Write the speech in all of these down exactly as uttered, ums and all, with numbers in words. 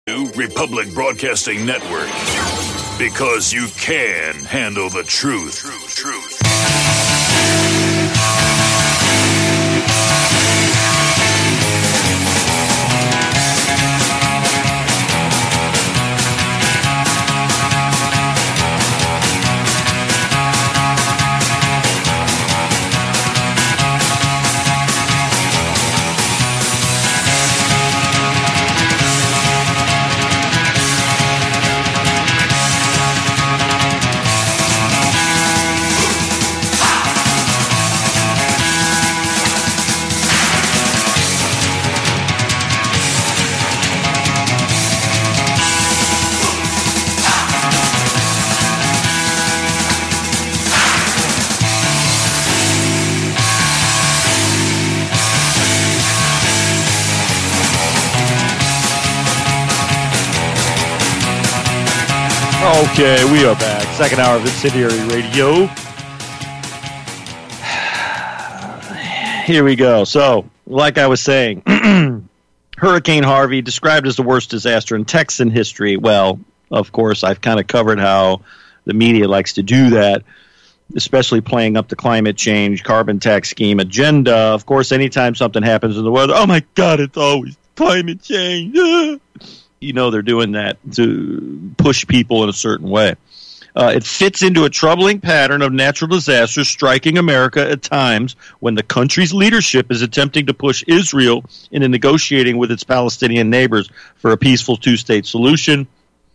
Republic Broadcasting Network. Because you can handle the truth. Truth, truth. Okay, we are back. Second hour of Incendiary Radio. Here we go. So, like I was saying, Hurricane Harvey, described as the worst disaster in Texan history. Well, of course, I've kind of covered how the media likes to do that, especially playing up the climate change, carbon tax scheme agenda. Of course, anytime something happens in the weather, oh my God, it's always climate change. You know they're doing that to push people in a certain way. Uh, it fits into a troubling pattern of natural disasters striking America at times when the country's leadership is attempting to push Israel into negotiating with its Palestinian neighbors for a peaceful two-state solution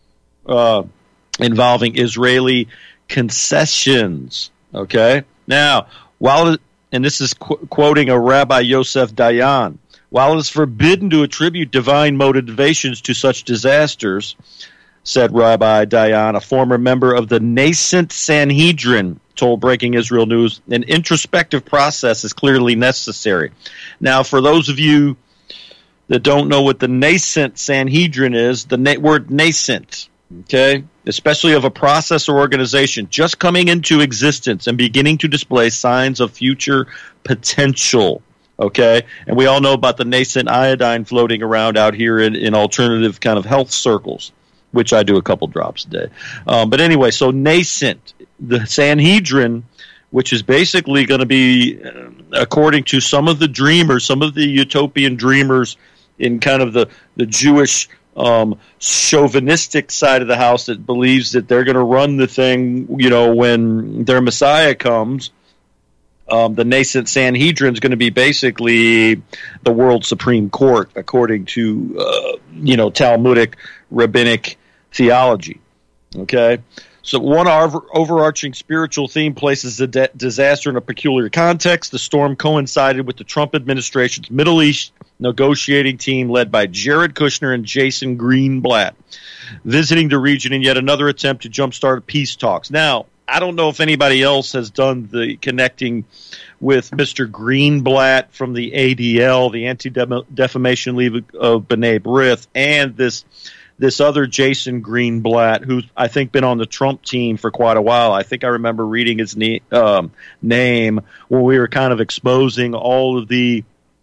uh, involving Israeli concessions. Okay? Now, while it, and this is qu- quoting a Rabbi Yosef Dayan, while it is forbidden to attribute divine motivations to such disasters, said Rabbi Dayan, a former member of the nascent Sanhedrin, told Breaking Israel News, an introspective process is clearly necessary. Now, for those of you that don't know what the nascent Sanhedrin is, the na- word nascent, okay, especially of a process or organization just coming into existence and beginning to display signs of future potential. Okay, and we all know about the nascent iodine floating around out here in, in alternative kind of health circles, which I do a couple drops a day. Um, but anyway, so nascent, the Sanhedrin, which is basically going to be, uh, according to some of the dreamers, some of the utopian dreamers in kind of the, the Jewish um, chauvinistic side of the house that believes that they're going to run the thing, you know, when their Messiah comes. Um, the nascent Sanhedrin is going to be basically the world Supreme Court, according to, uh, you know, Talmudic rabbinic theology. Okay? So one over- overarching spiritual theme places the de- disaster in a peculiar context. The storm coincided with the Trump administration's Middle East negotiating team led by Jared Kushner and Jason Greenblatt, visiting the region in yet another attempt to jumpstart peace talks. Now, I don't know if anybody else has done the connecting with Mister Greenblatt from the A D L, the Anti-Defamation League of B'nai B'rith, and this this other Jason Greenblatt, who's, I think, been on the Trump team for quite a while. I think I remember reading his ne- um, name when we were kind of exposing all of the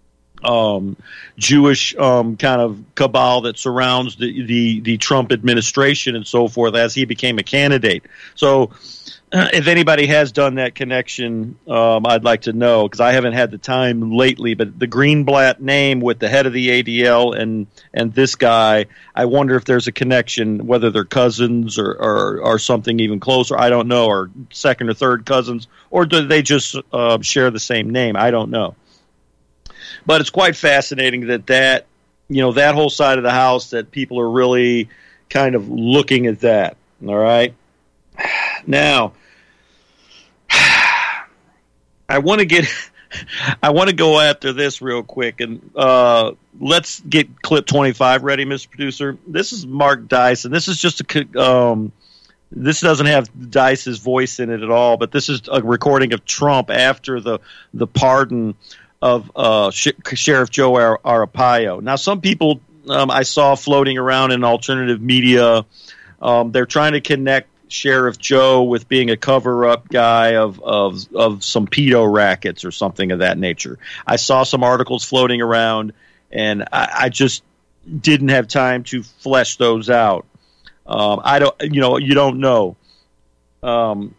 Um, Jewish um, kind of cabal that surrounds the, the, the Trump administration and so forth as he became a candidate. So uh, if anybody has done that connection, um, I'd like to know, because I haven't had the time lately. But the Greenblatt name with the head of the A D L and, and this guy, I wonder if there's a connection, whether they're cousins or, or, or something even closer. I don't know, or second or third cousins, or do they just uh, share the same name? I don't know. But it's quite fascinating that that, you know, that whole side of the house, that people are really kind of looking at that. All right. Now, I want to get, I want to go after this real quick, and uh, let's get clip twenty-five ready, Mister Producer. This is Mark Dice, and this is just a, um, this doesn't have Dice's voice in it at all, but this is a recording of Trump after the the pardon of uh, Sh- Sheriff Joe Ar- Arpaio. Now, some people um, I saw floating around in alternative media, um, they're trying to connect Sheriff Joe with being a cover-up guy of, of, of some pedo rackets or something of that nature. I saw some articles floating around, and I, I just didn't have time to flesh those out. Um, I don't, you know, you don't know. Um,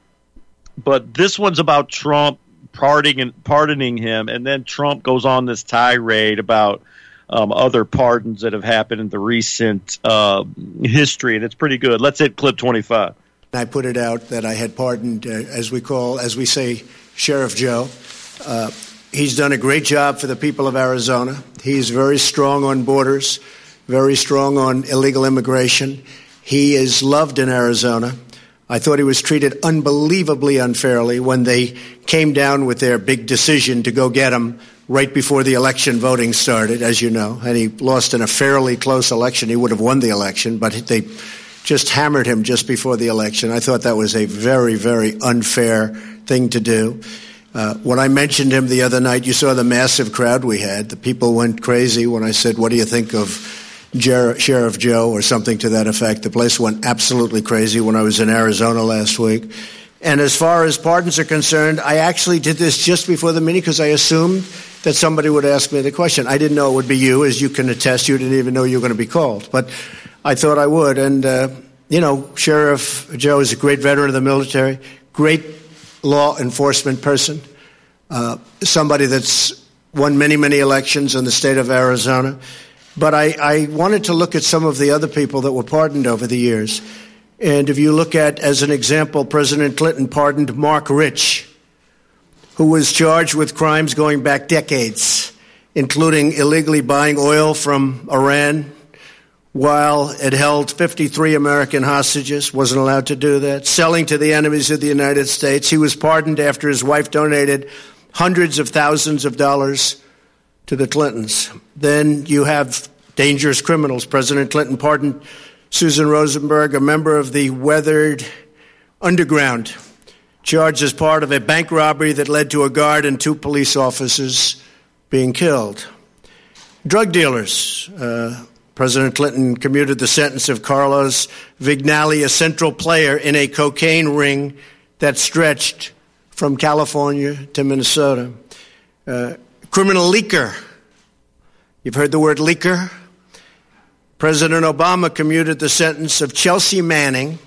but this one's about Trump pardoning and pardoning him, and then Trump goes on this tirade about um, other pardons that have happened in the recent uh, history, and it's pretty good. Let's hit clip twenty-five. I put it out that I had pardoned, uh, as we call, as we say, Sheriff Joe. Uh, he's done a great job for the people of Arizona. He's very strong on borders, very strong on illegal immigration. He is loved in Arizona. I thought he was treated unbelievably unfairly when they came down with their big decision to go get him right before the election voting started, as you know, and he lost in a fairly close election. He would have won the election, but they just hammered him just before the election. I thought that was a very, very unfair thing to do. Uh, when I mentioned him the other night, you saw the massive crowd we had. The people went crazy when I said, what do you think of Jer- Sheriff Joe, or something to that effect. The place went absolutely crazy when I was in Arizona last week. And as far as pardons are concerned, I actually did this just before the meeting because I assumed that somebody would ask me the question. I didn't know it would be you, as you can attest. You didn't even know you were going to be called. But I thought I would. And, uh, you know, Sheriff Joe is a great veteran of the military, great law enforcement person, uh, somebody that's won many, many elections in the state of Arizona. But I, I wanted to look at some of the other people that were pardoned over the years. And if you look at, as an example, President Clinton pardoned Mark Rich, who was charged with crimes going back decades, including illegally buying oil from Iran while it held fifty-three American hostages, wasn't allowed to do that, selling to the enemies of the United States. He was pardoned after his wife donated hundreds of thousands of dollars to the Clintons. Then you have dangerous criminals. President Clinton pardoned Susan Rosenberg, a member of the Weathered Underground, charged as part of a bank robbery that led to a guard and two police officers being killed. Drug dealers. Uh, President Clinton commuted the sentence of Carlos Vignali, a central player in a cocaine ring that stretched from California to Minnesota. Uh, Criminal leaker. You've heard the word leaker? President Obama commuted the sentence of Chelsea Manning,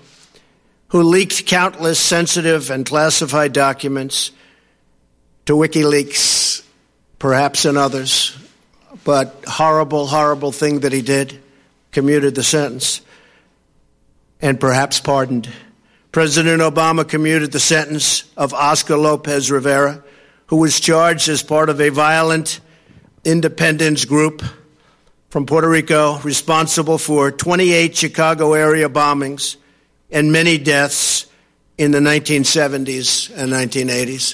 who leaked countless sensitive and classified documents to WikiLeaks, perhaps and others. But horrible, horrible thing that he did, commuted the sentence, and perhaps pardoned. President Obama commuted the sentence of Oscar Lopez Rivera, who was charged as part of a violent independence group from Puerto Rico responsible for twenty-eight Chicago area bombings and many deaths in the nineteen seventies and nineteen eighties.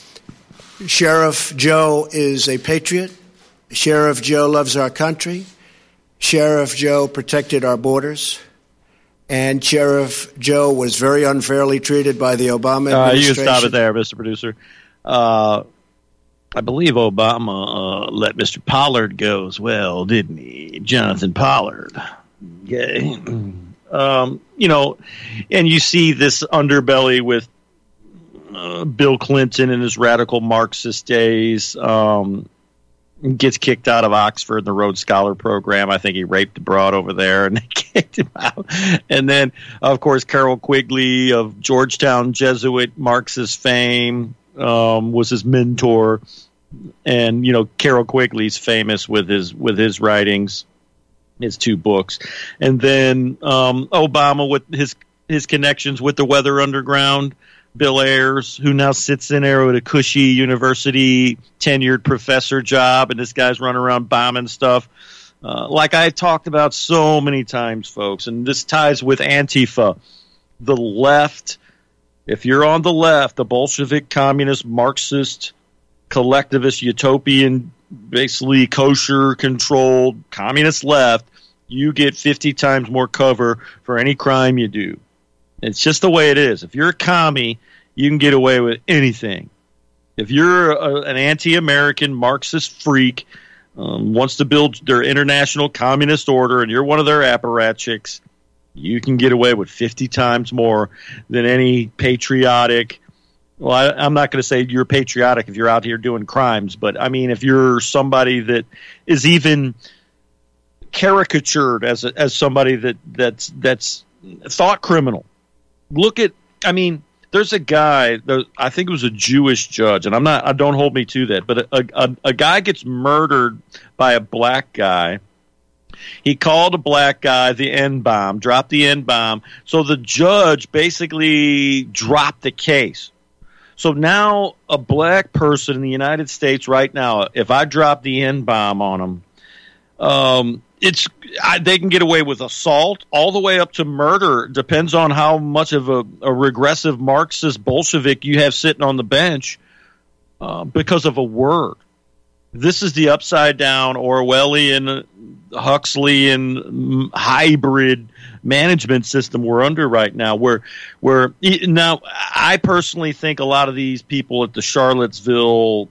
Sheriff Joe is a patriot. Sheriff Joe loves our country. Sheriff Joe protected our borders. And Sheriff Joe was very unfairly treated by the Obama administration. Uh, you can stop it there, Mister Producer. Uh, I believe Obama uh, let Mister Pollard go as well, didn't he? Jonathan Pollard. Okay. Um, you know, and you see this underbelly with uh, Bill Clinton in his radical Marxist days. Um, gets kicked out of Oxford, the Rhodes Scholar Program. I think he raped a broad over there, and they kicked him out. And then, of course, Carroll Quigley of Georgetown Jesuit Marxist fame. Um, was his mentor, and you know Carroll Quigley's famous with his with his writings, his two books, and then um, Obama with his his connections with the Weather Underground, Bill Ayers, who now sits in there with a cushy university tenured professor job, and this guy's running around bombing stuff, uh, like I talked about so many times, folks, and this ties with Antifa, the left. If you're on the left, the Bolshevik, communist, Marxist, collectivist, utopian, basically kosher-controlled communist left, you get fifty times more cover for any crime you do. It's just the way it is. If you're a commie, you can get away with anything. If you're a, an anti-American Marxist freak, um, wants to build their international communist order, and you're one of their apparatchiks, you can get away with fifty times more than any patriotic. Well, I, I'm not going to say you're patriotic if you're out here doing crimes, but I mean, if you're somebody that is even caricatured as a, as somebody that that's that's thought criminal. Look at, I mean, there's a guy, there, I think it was a Jewish judge, and I'm not, I don't hold me to that, but a, a, a guy gets murdered by a black guy. He called a black guy the N-bomb, dropped the N-bomb. So the judge basically dropped the case. So now a black person in the United States right now, if I drop the N-bomb on them, um, it's I, they can get away with assault all the way up to murder. Depends on how much of a, a regressive Marxist Bolshevik you have sitting on the bench uh, because of a word. This is the upside down Orwellian, Huxleyan hybrid management system we're under right now. Where, where now, I personally think a lot of these people at the Charlottesville,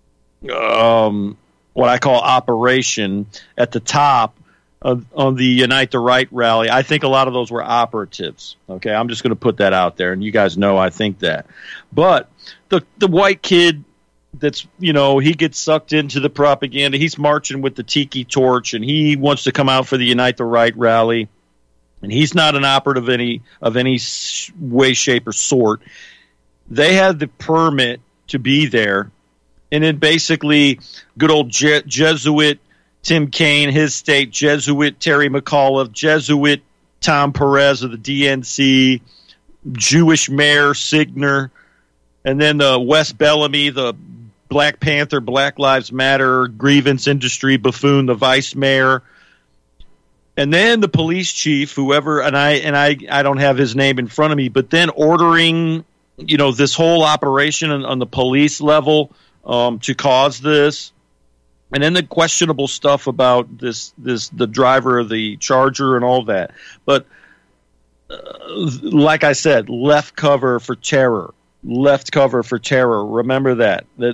um, what I call operation at the top of on the Unite the Right rally, I think a lot of those were operatives. Okay, I'm just going to put that out there, and you guys know I think that. But the the white kid. That's, you know, he gets sucked into the propaganda. He's marching with the tiki torch, and he wants to come out for the Unite the Right rally. And he's not an operative of any of any way, shape, or sort. They had the permit to be there, and then basically, good old Je- Jesuit Tim Kaine, his state, Jesuit Terry McAuliffe, Jesuit Tom Perez of the D N C, Jewish Mayor Signer, and then the Wes Bellamy, the Black Panther, Black Lives Matter, grievance industry buffoon, the vice mayor, and then the police chief, whoever, and I and I, I don't have his name in front of me, but then ordering, you know, this whole operation on, on the police level um, to cause this, and then the questionable stuff about this, this the driver of the Charger and all that. But uh, like I said, left cover for terror. Left cover for terror. Remember that. That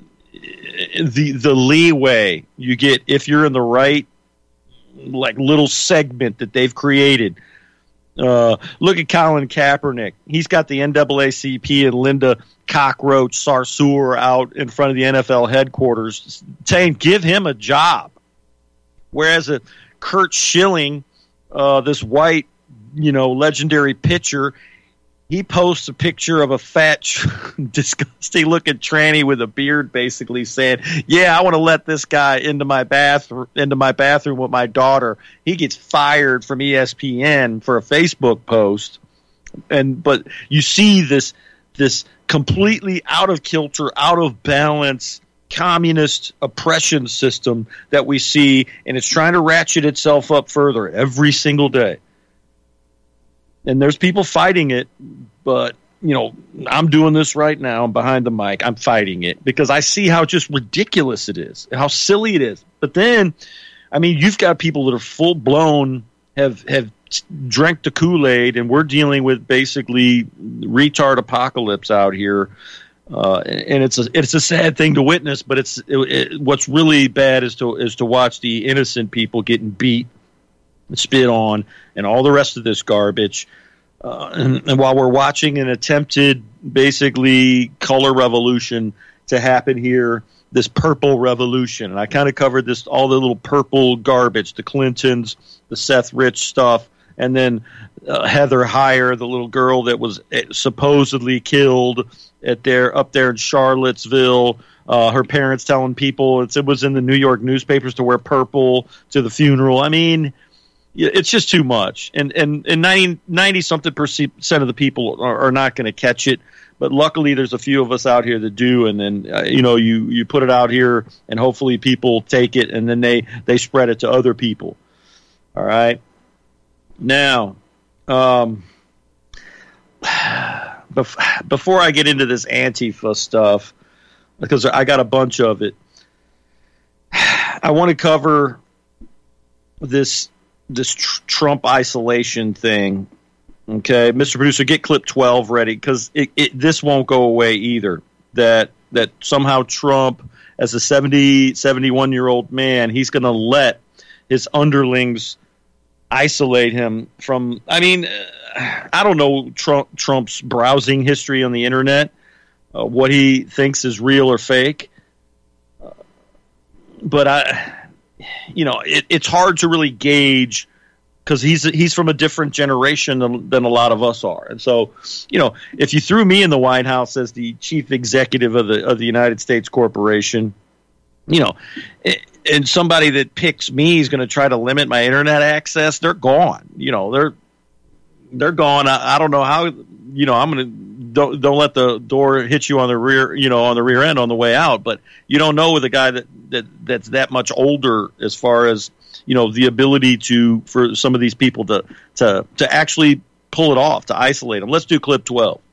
the the leeway you get if you're in the right, like, little segment that they've created. Uh, look at Colin Kaepernick. He's got the N double A C P and Linda Cockroach Sarsour out in front of the N F L headquarters saying, give him a job. Whereas a Kurt Schilling, uh, this white, you know, legendary pitcher, he posts a picture of a fat, disgusting-looking tranny with a beard, basically saying, "Yeah, I want to let this guy into my bathroom, into my bathroom with my daughter." He gets fired from E S P N for a Facebook post, and but you see this this completely out of kilter, out of balance communist oppression system that we see, and it's trying to ratchet itself up further every single day. And there's people fighting it, but, you know, I'm doing this right now. I'm behind the mic. I'm fighting it because I see how just ridiculous it is, how silly it is. But then, I mean, you've got people that are full blown, have have drank the Kool-Aid, and we're dealing with basically retard apocalypse out here. Uh, and it's a it's a sad thing to witness, but it's it, it, what's really bad is to is to watch the innocent people getting beat, spit on, and all the rest of this garbage. Uh, and, and while we're watching an attempted, basically, color revolution to happen here, this purple revolution, and I kind of covered this, all the little purple garbage, the Clintons, the Seth Rich stuff, and then uh, Heather Heyer, the little girl that was supposedly killed at their up there in Charlottesville. Uh, her parents telling people it's, it was in the New York newspapers to wear purple to the funeral. I mean, it's just too much, and and and ninety something percent of the people are, are not going to catch it. But luckily, there's a few of us out here that do, and then uh, you know you you put it out here, and hopefully people take it, and then they they spread it to other people. All right. Now, um, bef- before I get into this Antifa stuff, because I got a bunch of it, I want to cover this. this tr- Trump isolation thing. Okay, Mister Producer, get clip twelve ready, because it, it, this won't go away either. That that somehow Trump, as a seventy, seventy-one-year-old man, he's going to let his underlings isolate him from, I mean, I don't know Trump, Trump's browsing history on the internet, uh, what he thinks is real or fake. Uh, but I... you know, it, it's hard to really gauge because he's he's from a different generation than, than a lot of us are. And so, you know, if you threw me in the White House as the chief executive of the of the United States corporation, you know, and somebody that picks me is going to try to limit my internet access, they're gone. You know, they're they're gone. I, I don't know how. You know, I'm going to don't don't let the door hit you on the rear. You know, on the rear end on the way out. But you don't know with a guy that, that that's that much older as far as, you know, the ability to for some of these people to to to actually pull it off, to isolate them. Let's do clip twelve.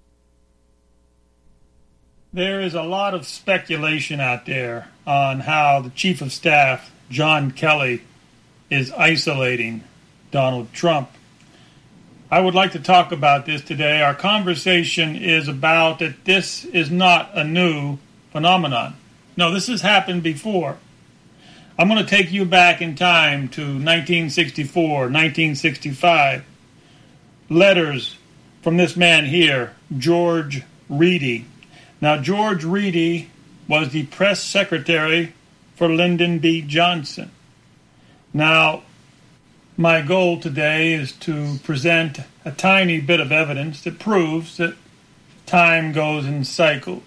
There is a lot of speculation out there on how the Chief of Staff, John Kelly, is isolating Donald Trump. I would like to talk about this today. Our conversation is about that this is not a new phenomenon. No, this has happened before. I'm going to take you back in time to nineteen sixty-four, nineteen sixty-five. Letters from this man here, George Reedy. Now, George Reedy was the press secretary for Lyndon B. Johnson. Now, my goal today is to present a tiny bit of evidence that proves that time goes in cycles.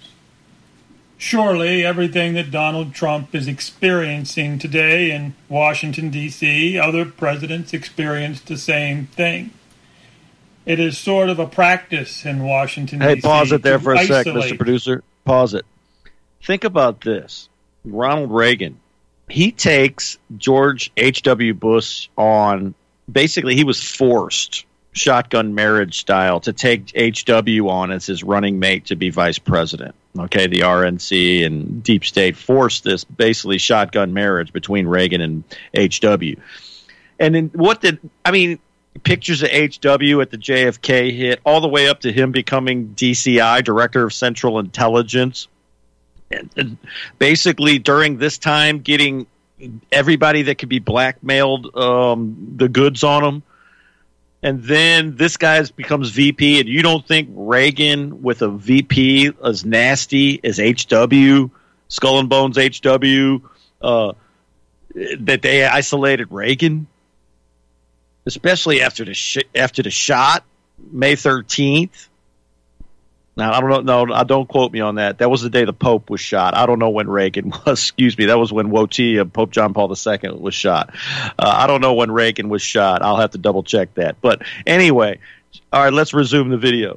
Surely everything that Donald Trump is experiencing today in Washington, D C, other presidents experienced the same thing. It is sort of a practice in Washington, D C. Hey, pause it there for a isolate. sec, Mister Producer. Pause it. Think about this. Ronald Reagan, he takes George H W. Bush on, basically he was forced, shotgun marriage style, to take H W on as his running mate to be vice president. Okay, the R N C and Deep State forced this basically shotgun marriage between Reagan and H W. And then what did, I mean, pictures of H W at the J F K hit, all the way up to him becoming D C I, Director of Central Intelligence. And, and basically during this time getting everybody that could be blackmailed um, the goods on him. And then this guy becomes V P, and you don't think Reagan with a V P as nasty as H W, Skull and Bones H W, uh, that they isolated Reagan? Especially after the sh- after the shot, May thirteenth. Now, I don't know. No, don't quote me on that. That was the day the Pope was shot. I don't know when Reagan was. Excuse me. That was when Wotia, Pope John Paul the Second, was shot. Uh, I don't know when Reagan was shot. I'll have to double check that. But anyway, all right, let's resume the video.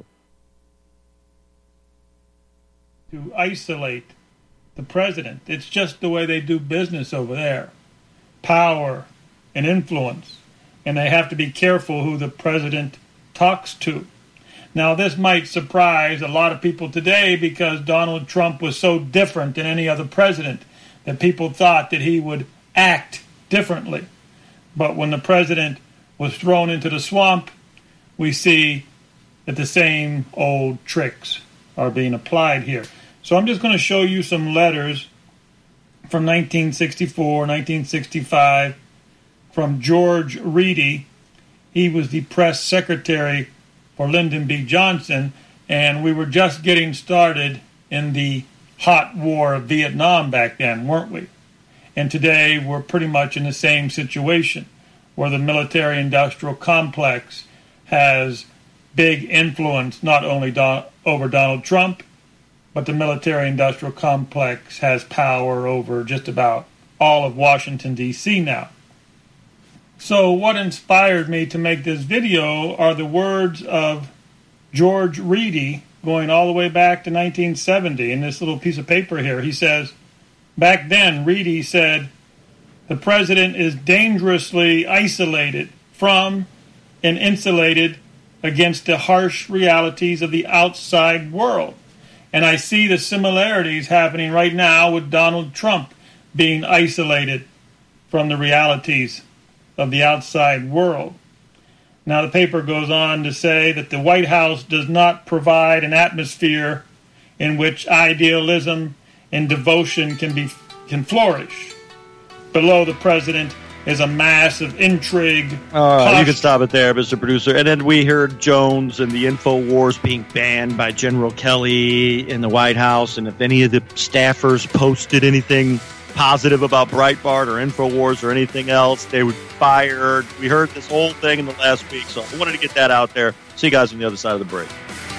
To isolate the president. It's just the way they do business over there. Power and influence. And they have to be careful who the president talks to. Now, this might surprise a lot of people today because Donald Trump was so different than any other president that people thought that he would act differently. But when the president was thrown into the swamp, we see that the same old tricks are being applied here. So I'm just going to show you some letters from nineteen sixty-four, nineteen sixty-five, from George Reedy. He was the press secretary for Lyndon B. Johnson, and we were just getting started in the hot war of Vietnam back then, weren't we? And today we're pretty much in the same situation, where the military-industrial complex has big influence not only do- over Donald Trump, but the military-industrial complex has power over just about all of Washington, D C now. So what inspired me to make this video are the words of George Reedy going all the way back to nineteen seventy. In this little piece of paper here, he says, back then, Reedy said, the president is dangerously isolated from and insulated against the harsh realities of the outside world. And I see the similarities happening right now with Donald Trump being isolated from the realities of the outside world. Now, the paper goes on to say that the White House does not provide an atmosphere in which idealism and devotion can be can flourish. Below the president is a mass of intrigue. All right, you can stop it there, Mister Producer. And then we heard Jones and the InfoWars being banned by General Kelly in the White House, and if any of the staffers posted anything positive about Breitbart or InfoWars or anything else. They would be fired. We heard this whole thing in the last week, so I wanted to get that out there. See you guys on the other side of the break.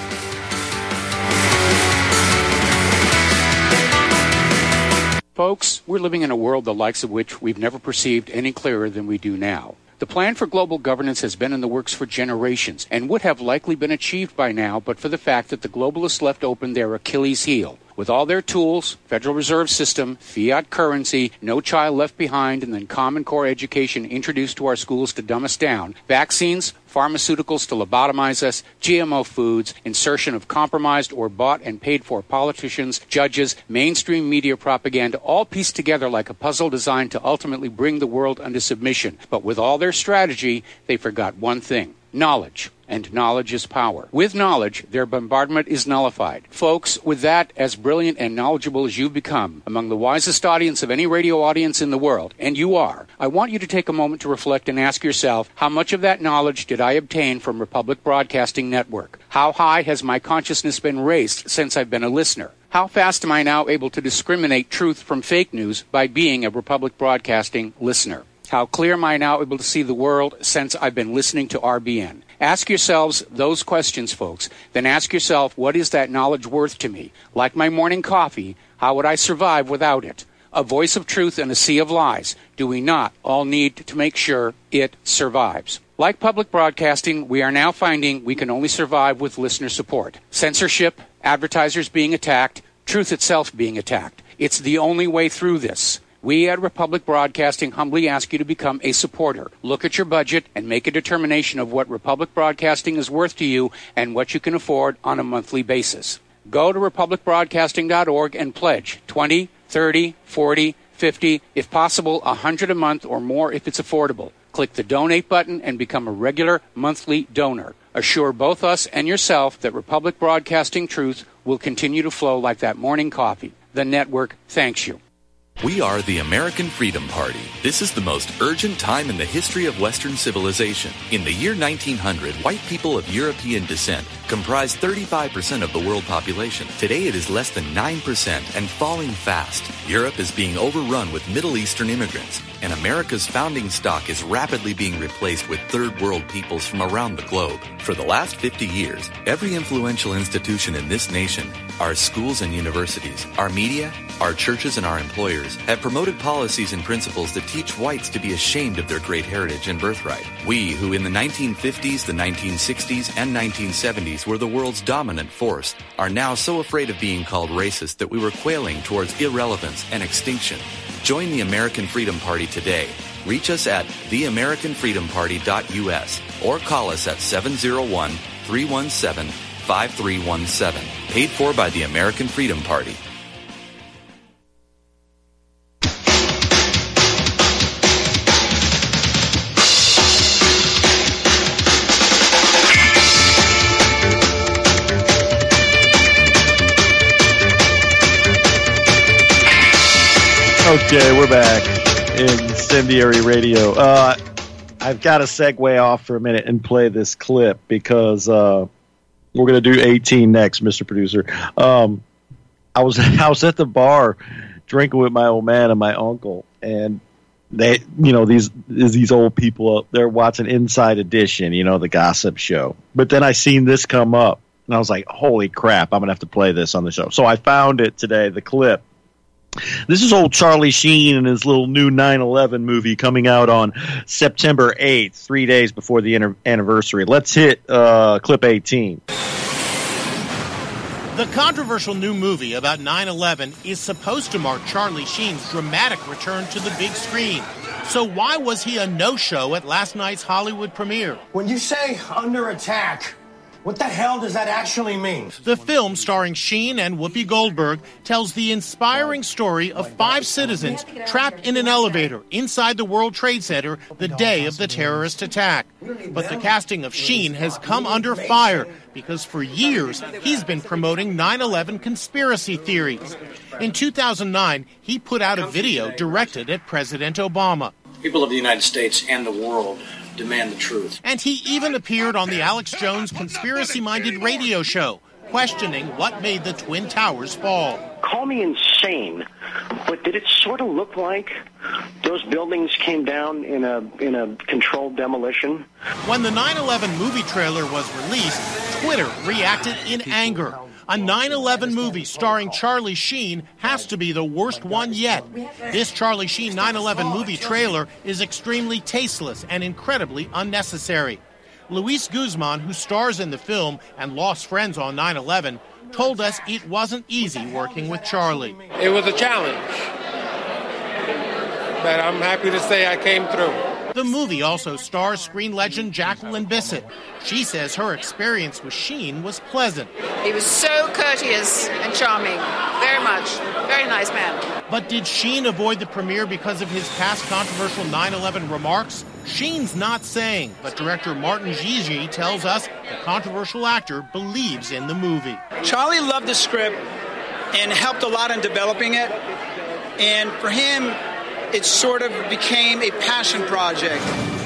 Folks, we're living in a world the likes of which we've never perceived any clearer than we do now. The plan for global governance has been in the works for generations and would have likely been achieved by now but for the fact that the globalists left open their Achilles heel. With all their tools, Federal Reserve System, fiat currency, no child left behind, and then Common Core education introduced to our schools to dumb us down, vaccines, pharmaceuticals to lobotomize us, G M O foods, insertion of compromised or bought and paid for politicians, judges, mainstream media propaganda, all pieced together like a puzzle designed to ultimately bring the world under submission. But with all their strategy, they forgot one thing: knowledge. And knowledge is power. With knowledge, their bombardment is nullified. Folks, with that, as brilliant and knowledgeable as you've become, among the wisest audience of any radio audience in the world, and you are, I want you to take a moment to reflect and ask yourself, how much of that knowledge did I obtain from Republic Broadcasting Network? How high has my consciousness been raised since I've been a listener? How fast am I now able to discriminate truth from fake news by being a Republic Broadcasting listener? How clear am I now able to see the world since I've been listening to R B N? Ask yourselves those questions, folks. Then ask yourself, what is that knowledge worth to me? Like my morning coffee, how would I survive without it? A voice of truth in a sea of lies. Do we not all need to make sure it survives? Like public broadcasting, we are now finding we can only survive with listener support. Censorship, advertisers being attacked, truth itself being attacked. It's the only way through this. We at Republic Broadcasting humbly ask you to become a supporter. Look at your budget and make a determination of what Republic Broadcasting is worth to you and what you can afford on a monthly basis. Go to republic broadcasting dot org and pledge twenty, thirty, forty, fifty, if possible one hundred a month or more if it's affordable. Click the donate button and become a regular monthly donor. Assure both us and yourself that Republic Broadcasting truth will continue to flow like that morning coffee. The network thanks you. We are the American Freedom Party. This is the most urgent time in the history of Western civilization. In the year nineteen hundred, white people of European descent comprised thirty-five percent of the world population. Today it is less than nine percent and falling fast. Europe is being overrun with Middle Eastern immigrants, and America's founding stock is rapidly being replaced with third world peoples from around the globe. For the last fifty years, every influential institution in this nation, our schools and universities, our media, our churches and our employers, have promoted policies and principles that teach whites to be ashamed of their great heritage and birthright. We, who in the nineteen fifties, the nineteen sixties, and nineteen seventies were the world's dominant force, are now so afraid of being called racist that we were quailing towards irrelevance and extinction. Join the American Freedom Party today. Reach us at the american freedom party dot u s or call us at seven oh one, three one seven, five three one seven. Paid for by the American Freedom Party. Okay, we're back. Incendiary Radio. Uh, I've got to segue off for a minute and play this clip because uh, we're going to do eighteen next, Mister Producer. Um, I was I was at the bar drinking with my old man and my uncle, and they, you know, these these old people, they're watching Inside Edition, you know, the gossip show. But then I seen this come up, and I was like, holy crap, I'm going to have to play this on the show. So I found it today, the clip. This is old Charlie Sheen and his little new nine eleven movie coming out on September eighth, three days before the inter- anniversary. Let's hit uh, clip eighteen. The controversial new movie about nine eleven is supposed to mark Charlie Sheen's dramatic return to the big screen. So why was he a no-show at last night's Hollywood premiere? When you say under attack, what the hell does that actually mean? The film, starring Sheen and Whoopi Goldberg, tells the inspiring story of five citizens trapped in an elevator inside the World Trade Center the day of the terrorist attack. But the casting of Sheen has come under fire because for years he's been promoting nine eleven conspiracy theories. In two thousand nine, he put out a video directed at President Obama. People of the United States and the world demand the truth. And he even appeared on the Alex Jones conspiracy-minded radio show, questioning what made the Twin Towers fall. call me insane, but did it sort of look like those buildings came down in a in a controlled demolition? When the nine eleven movie trailer was released, Twitter reacted in anger. A nine eleven movie starring Charlie Sheen has to be the worst one yet. This Charlie Sheen nine eleven movie trailer is extremely tasteless and incredibly unnecessary. Luis Guzman, who stars in the film and lost friends on nine eleven, told us it wasn't easy working with Charlie. It was a challenge, but I'm happy to say I came through. The movie also stars screen legend Jacqueline Bisset. She says her experience with Sheen was pleasant. He was so courteous and charming. Very much. Very nice man. But did Sheen avoid the premiere because of his past controversial nine eleven remarks? Sheen's not saying, but director Martin Gigi tells us the controversial actor believes in the movie. Charlie loved the script and helped a lot in developing it. And for him, it sort of became a passion project.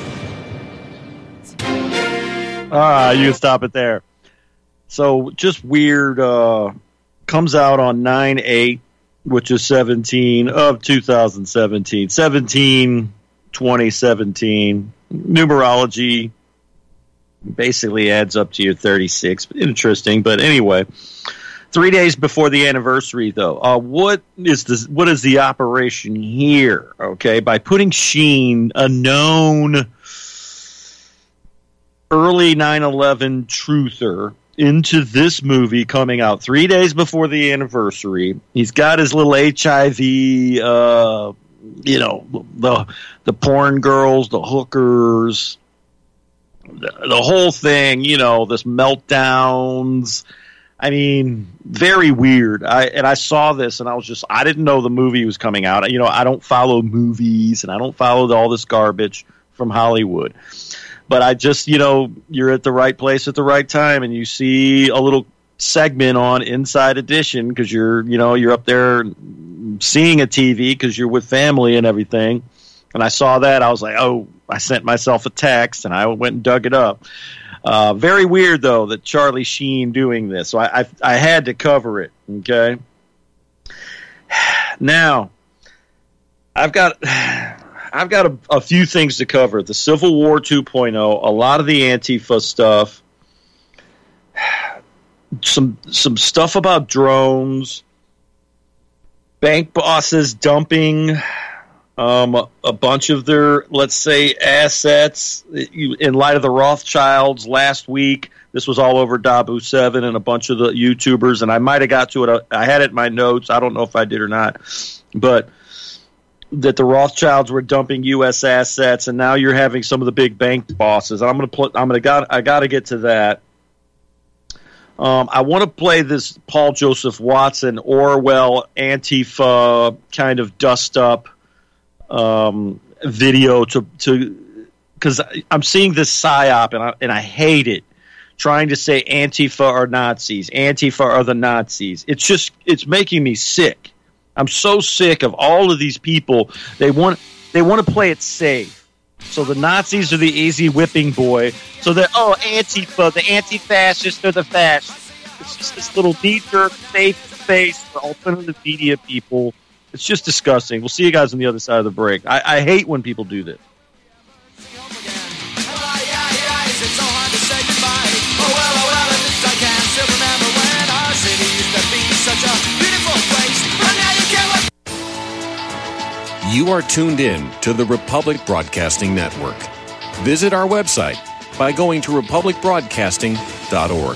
Ah, you stop it there. So just weird. Uh, comes out on nine eight, which is seventeen of two thousand seventeen. seventeen twenty seventeen. Numerology basically adds up to your thirty-six. Interesting, but anyway. Three days before the anniversary, though, uh, what is the what is the operation here? Okay, by putting Sheen, a known early nine eleven truther, into this movie coming out three days before the anniversary. He's got his little H I V, uh, you know, the the porn girls, the hookers, the, the whole thing. You know, this meltdowns. I mean, very weird. I and I saw this, and I was just, I didn't know the movie was coming out. You know, I don't follow movies, and I don't follow all this garbage from Hollywood. But I just, you know, you're at the right place at the right time, and you see a little segment on Inside Edition because you're, you know, you're up there seeing a T V because you're with family and everything. And I saw that, I was like, oh, I sent myself a text, and I went and dug it up. Uh, very weird, though, that Charlie Sheen doing this. So I, I, I had to cover it, okay? Now, I've got I've got a, a few things to cover. The Civil War two point oh, a lot of the Antifa stuff, some some stuff about drones, bank bosses dumping Um, a, a bunch of their, let's say, assets in light of the Rothschilds last week. This was all over Dabu seven and a bunch of the YouTubers, and I might have got to it. I had it in my notes. I don't know if I did or not. But that the Rothschilds were dumping U S assets, and now you're having some of the big bank bosses. I'm going to put. I'm going to got. I got to get to that. Um, I want to play this Paul Joseph Watson Orwell Antifa kind of dust up Um, video to to because I'm seeing this psyop and I, and I hate it, trying to say Antifa are Nazis, Antifa are the Nazis. It's just it's making me sick. I'm so sick of all of these people. They want they want to play it safe. So the Nazis are the easy whipping boy. So that oh Antifa, the anti-fascists are the fascists. It's just this little knee-jerk safe space for alternative media people. It's just disgusting. We'll see you guys on the other side of the break. I, I hate when people do this. You are tuned in to the Republic Broadcasting Network. Visit our website by going to republic broadcasting dot org.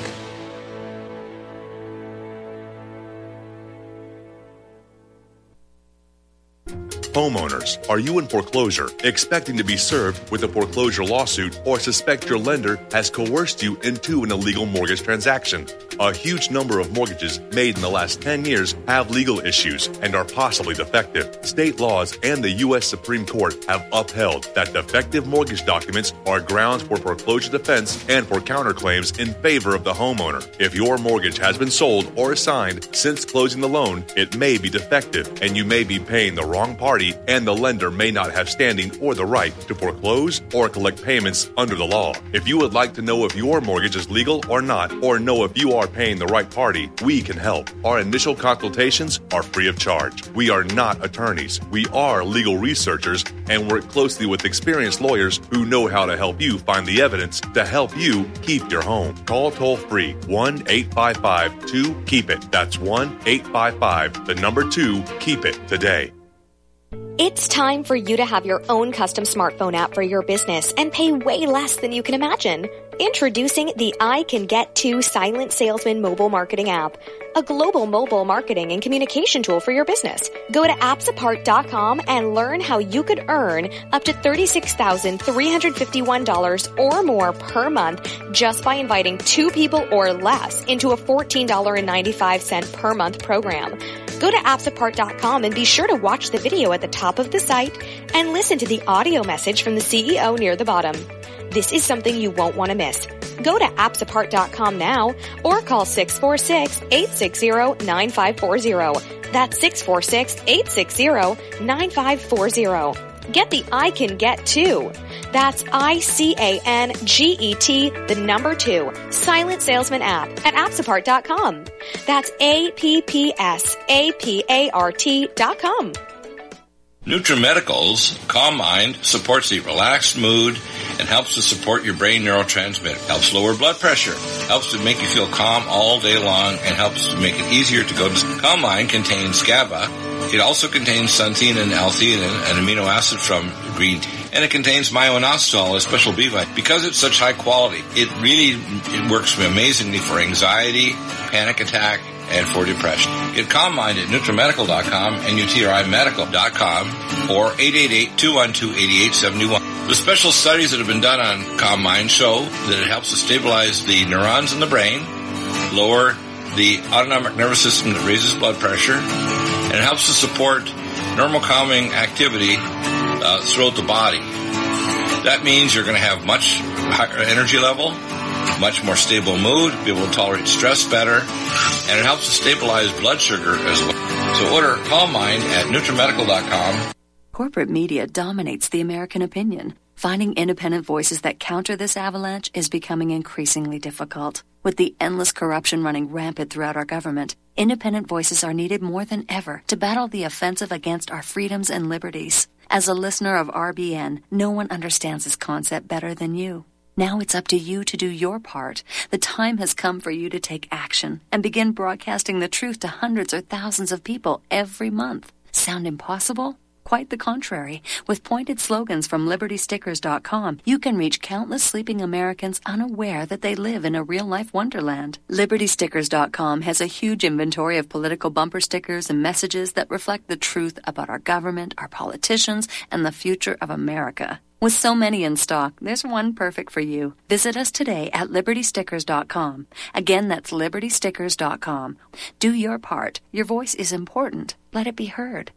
Homeowners, are you in foreclosure, expecting to be served with a foreclosure lawsuit, or suspect your lender has coerced you into an illegal mortgage transaction? A huge number of mortgages made in the last ten years have legal issues and are possibly defective. State laws and the U S Supreme Court have upheld that defective mortgage documents are grounds for foreclosure defense and for counterclaims in favor of the homeowner. If your mortgage has been sold or assigned since closing the loan, it may be defective and you may be paying the wrong party, and the lender may not have standing or the right to foreclose or collect payments under the law. If you would like to know if your mortgage is legal or not, or know if you are are paying the right party, we can help. Our initial consultations are free of charge. We are not attorneys. We are legal researchers and work closely with experienced lawyers who know how to help you find the evidence to help you keep your home. Call toll-free one eight five five two keep it. That's one eight five five, the number two, keep it today. It's time for you to have your own custom smartphone app for your business and pay way less than you can imagine. Introducing the I Can Get To Silent Salesman mobile marketing app, a global mobile marketing and communication tool for your business. Go to apps apart dot com and learn how you could earn up to thirty-six thousand three hundred fifty-one dollars or more per month just by inviting two people or less into a fourteen dollars and ninety-five cents per month program. Go to apps apart dot com and be sure to watch the video at the top of the site and listen to the audio message from the C E O near the bottom. This is something you won't want to miss. Go to apps apart dot com now or call six four six, eight six zero, nine five four zero. That's six four six, eight six zero, nine five four zero. Get the I Can Get To. That's I C A N G E T, the number two, Silent Salesman app at apps apart dot com. That's A P P S A P A R T dot com. NutriMedical's Calm Mind supports the relaxed mood and helps to support your brain neurotransmitter, helps lower blood pressure, helps to make you feel calm all day long, and helps to make it easier to go to sleep. Calm Mind contains GABA. It also contains xanthine and L-theanine, an amino acid from green tea. And it contains myo-inositol, a special B vitamin. Because it's such high quality, it really it works amazingly for anxiety, panic attack, and for depression. Get Calm Mind at NutriMedical dot com and U T R I Medical dot com or eight eight eight, two one two, eight eight seven one. The special studies that have been done on Calm Mind show that it helps to stabilize the neurons in the brain, lower the autonomic nervous system that raises blood pressure, and it helps to support normal calming activity uh, throughout the body. That means you're going to have much higher energy level, much more stable mood, be able to tolerate stress better, and it helps to stabilize blood sugar as well. So order Calm Mind at NutriMedical dot com. Corporate media dominates the American opinion. Finding independent voices that counter this avalanche is becoming increasingly difficult. With the endless corruption running rampant throughout our government, independent voices are needed more than ever to battle the offensive against our freedoms and liberties. As a listener of R B N, no one understands this concept better than you. Now it's up to you to do your part. The time has come for you to take action and begin broadcasting the truth to hundreds or thousands of people every month. Sound impossible? Quite the contrary. With pointed slogans from Liberty Stickers dot com, you can reach countless sleeping Americans unaware that they live in a real-life wonderland. Liberty Stickers dot com has a huge inventory of political bumper stickers and messages that reflect the truth about our government, our politicians, and the future of America. With so many in stock, there's one perfect for you. Visit us today at Liberty Stickers dot com. Again, that's Liberty Stickers dot com. Do your part. Your voice is important. Let it be heard.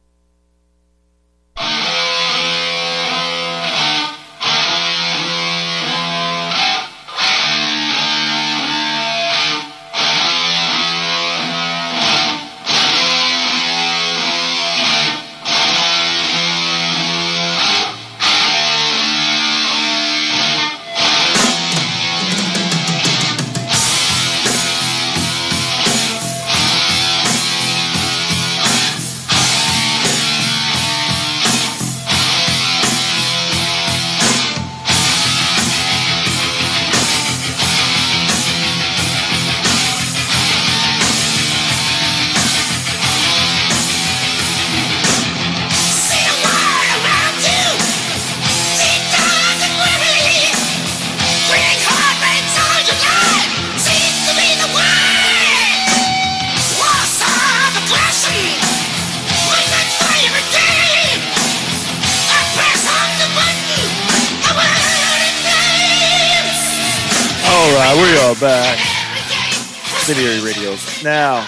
We are back. Incendiary Radios. Now,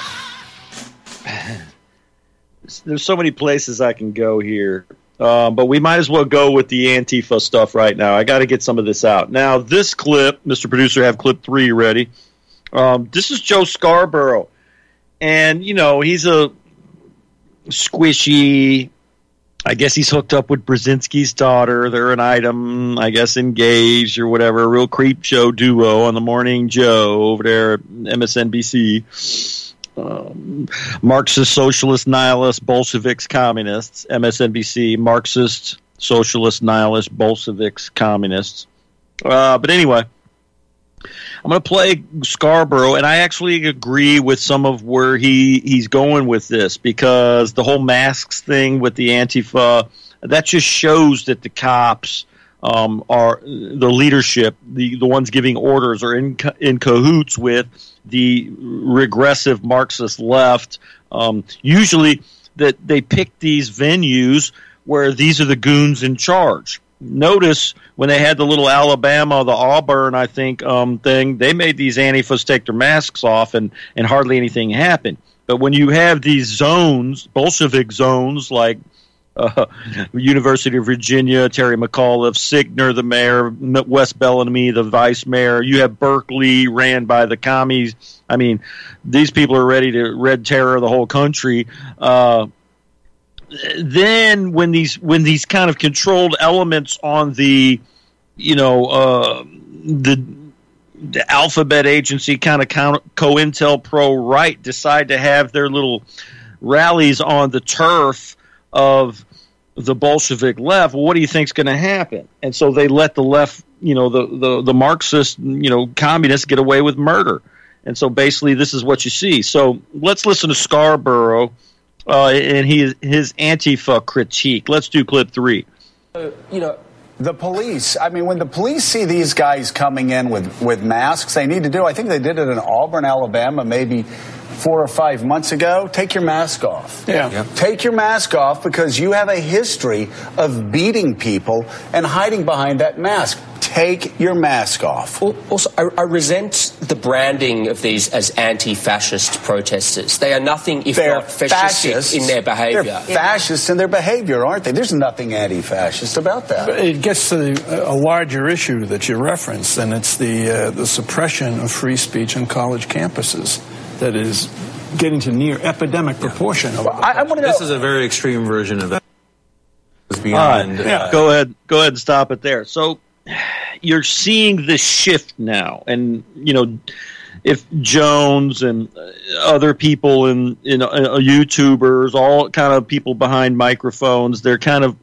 there's so many places I can go here, um, but we might as well go with the Antifa stuff right now. I got to get some of this out. Now, this clip, Mister Producer, have clip three ready. Um, this is Joe Scarborough, and, you know, he's a squishy, I guess he's hooked up with Brzezinski's daughter. They're an item, I guess, engaged or whatever. A real creep show duo on the Morning Joe over there at M S N B C. Um, Marxist, socialist, nihilist, Bolsheviks, communists. M S N B C, Marxist, socialist, nihilist, Bolsheviks, communists. Uh, but anyway, I'm going to play Scarborough, and I actually agree with some of where he, he's going with this, because the whole masks thing with the Antifa, that just shows that the cops um, are the leadership, the, the ones giving orders, are in in cahoots with the regressive Marxist left. Um, usually that they pick these venues where these are the goons in charge. Notice when they had the little Alabama, the Auburn, I think, um, thing, they made these Antifas take their masks off and, and hardly anything happened. But when you have these zones, Bolshevik zones, like uh, University of Virginia, Terry McAuliffe, Signer, the mayor, West Bellamy, the vice mayor, you have Berkeley, ran by the commies. I mean, these people are ready to red terror the whole country. Uh Then when these when these kind of controlled elements on the, you know, uh, the the alphabet agency kind of COINTELPRO right decide to have their little rallies on the turf of the Bolshevik left, well, what do you think's going to happen? And so they let the left, you know, the, the, the Marxist, you know, communists get away with murder. And so basically this is what you see. So let's listen to Scarborough. Uh, and he, his Antifa critique. Let's do clip three. Uh, you know, the police, I mean, when the police see these guys coming in with, with masks, they need to do, I think they did it in Auburn, Alabama, maybe four or five months ago. Take your mask off. Yeah. yeah. Take your mask off, because you have a history of beating people and hiding behind that mask. Take your mask off. Also, I, I resent the branding of these as anti-fascist protesters. They are nothing if They're not fascistic fascists. in their behavior. They're fascists in their behavior, aren't they? There's nothing anti-fascist about that. But it gets to the, a larger issue that you referenced, and it's the uh, the suppression of free speech on college campuses that is getting to near epidemic proportion. Well, I, I want to know. This is a very extreme version of that. Beyond, right. uh, go ahead, go ahead and stop it there. So you're seeing this shift now, and you know, if Jones and other people and you know, uh, YouTubers, all kind of people behind microphones, they're kind of,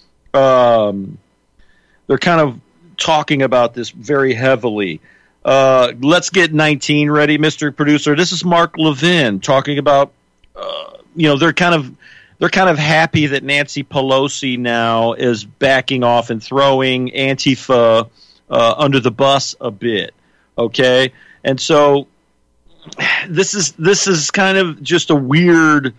um, they're kind of talking about this very heavily. Uh, let's get nineteen ready, Mister Producer. This is Mark Levin talking about, uh, you know, they're kind of. They're kind of happy that Nancy Pelosi now is backing off and throwing Antifa uh, under the bus a bit, okay? And so this is this is kind of just a weird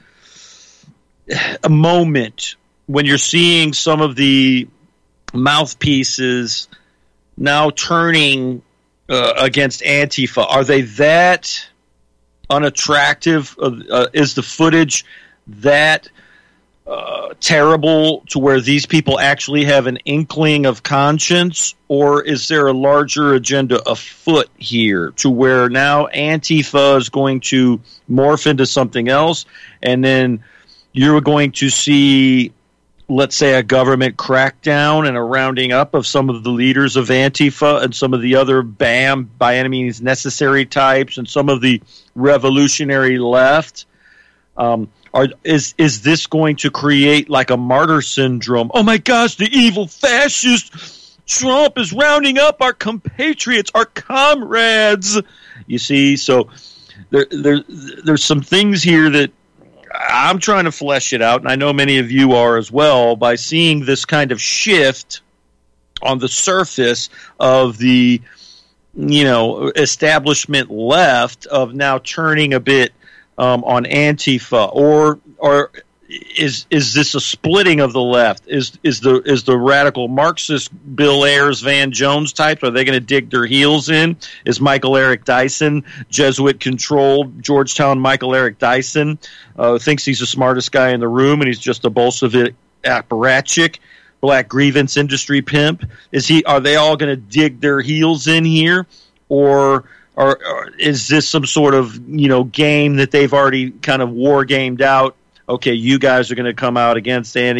a moment when you're seeing some of the mouthpieces now turning uh, against Antifa. Are they that unattractive? Uh, is the footage that Uh, terrible to where these people actually have an inkling of conscience, or is there a larger agenda afoot here to where now Antifa is going to morph into something else, and then you're going to see, let's say, a government crackdown and a rounding up of some of the leaders of Antifa and some of the other B A M, by any means necessary types, and some of the revolutionary left? Um, Are, is is this going to create like a martyr syndrome? Oh my gosh, the evil fascist Trump is rounding up our compatriots, our comrades. You see, so there, there there's some things here that I'm trying to flesh it out, and I know many of you are as well, by seeing this kind of shift on the surface of the, you know, establishment left of now turning a bit Um, on Antifa, or or is is this a splitting of the left? Is is the is the radical Marxist Bill Ayers, Van Jones types, are they going to dig their heels in? Is Michael Eric Dyson, Jesuit controlled Georgetown Michael Eric Dyson, uh, thinks he's the smartest guy in the room and he's just a Bolshevik apparatchik, black grievance industry pimp? Is he? Are they all going to dig their heels in here, or? Or, or is this some sort of, you know, game that they've already kind of war gamed out? Okay, you guys are going to come out against anti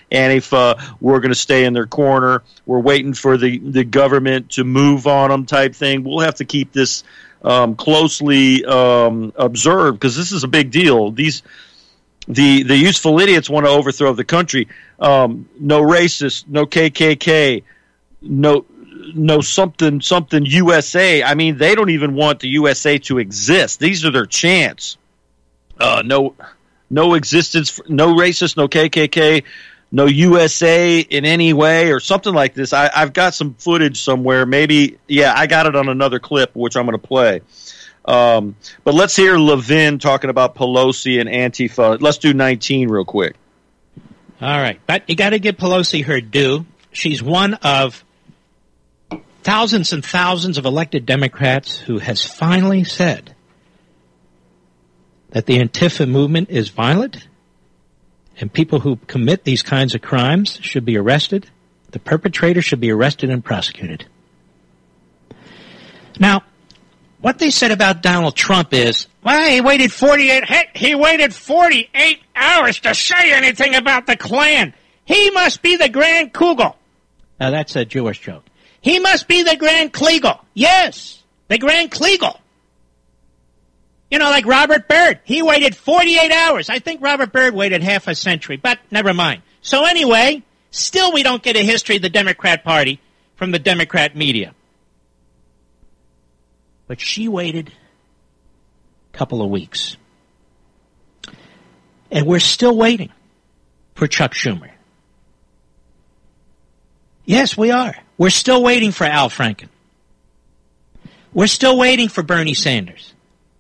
Antifa, we're going to stay in their corner. We're waiting for the, the government to move on them type thing. We'll have to keep this um, closely um, observed because this is a big deal. These the the useful idiots want to overthrow the country. Um, no racist, no K K K, no no something something U S A. I mean, they don't even want the U S A to exist. These are their chants. Uh, no no existence, no racist, no K K K, no U S A in any way or something like this. I, I've got some footage somewhere. Maybe, yeah, I got it on another clip, which I'm going to play. Um, but let's hear Levin talking about Pelosi and Antifa. Let's do nineteen real quick. All right. But you got to give Pelosi her due. She's one of thousands and thousands of elected Democrats who has finally said that the Antifa movement is violent and people who commit these kinds of crimes should be arrested. The perpetrator should be arrested and prosecuted. Now, what they said about Donald Trump is, well, he waited forty-eight, he waited forty-eight hours to say anything about the Klan. He must be the Grand Kugel. Now, that's a Jewish joke. He must be the Grand Kleagle. Yes, the Grand Kleagle. You know, like Robert Byrd. He waited forty-eight hours. I think Robert Byrd waited half a century, but never mind. So anyway, still we don't get a history of the Democrat Party from the Democrat media. But she waited a couple of weeks. And we're still waiting for Chuck Schumer. Yes, we are. We're still waiting for Al Franken. We're still waiting for Bernie Sanders.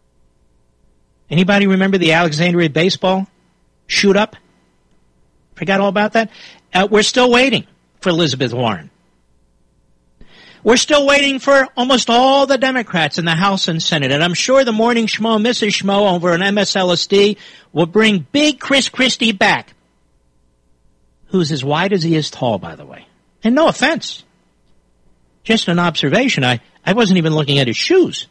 Anybody remember the Alexandria baseball shoot up? Forgot all about that? Uh, we're still waiting for Elizabeth Warren. We're still waiting for almost all the Democrats in the House and Senate. And I'm sure the morning schmo, Missus Schmo over on M S L S D will bring big Chris Christie back, who's as wide as he is tall, by the way. And no offense. Just an observation. I, I wasn't even looking at his shoes.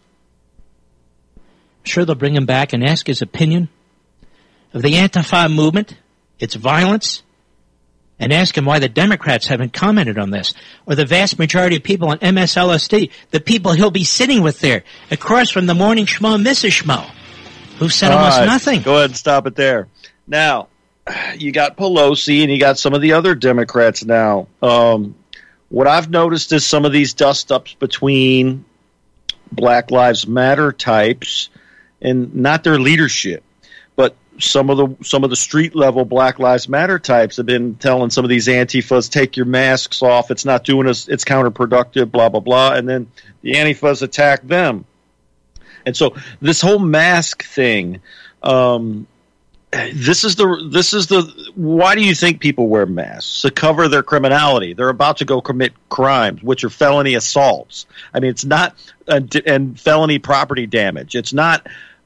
I'm sure they'll bring him back and ask his opinion of the Antifa movement, its violence, and ask him why the Democrats haven't commented on this, or the vast majority of people on M S L S D, the people he'll be sitting with there, across from the morning schmo, Missus Schmo, who said almost right, nothing. Go ahead and stop it there. Now, you got Pelosi and you got some of the other Democrats now. Um, what I've noticed is some of these dust-ups between Black Lives Matter types and not their leadership, but some of the some of the street level Black Lives Matter types have been telling some of these Antifas, take your masks off. It's not doing us. It's counterproductive. Blah blah blah. And then the Antifas attack them. And so this whole mask thing. Um, this is the this is the. Why do you think people wear masks? To cover their criminality. They're about to go commit crimes, which are felony assaults. I mean, it's not uh, and felony property damage. It's not.